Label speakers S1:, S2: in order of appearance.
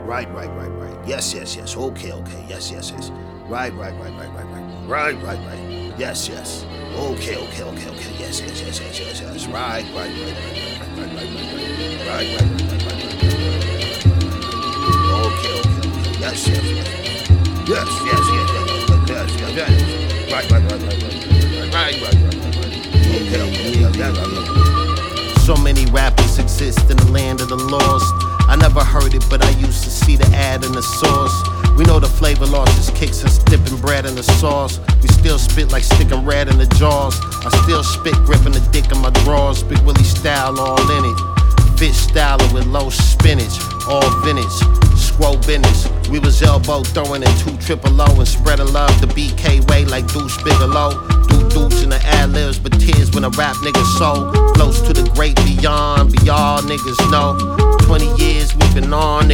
S1: Right. Yes. Okay. Yes. Right. Yes. Okay. Yes. Right. Okay. Yes. Right. Okay.
S2: So many rappers exist in the land of the lost. I never heard it, but I used to see the ad in the source. We know the flavor loss is kicks and dipping bread in the sauce. We still spit like sticking red in the jaws. I still spit gripping the dick in my drawers. Big Willie style all in it. Fish styler with low spinach, all vintage. Squo business. We was elbow throwing in 2 triple O and spreading love the BK way like Deuce Bigelow. Deuce in the ad-libs, but tears when a rap nigga soul flows to the great beyond. But y'all niggas know 20 years we've been on.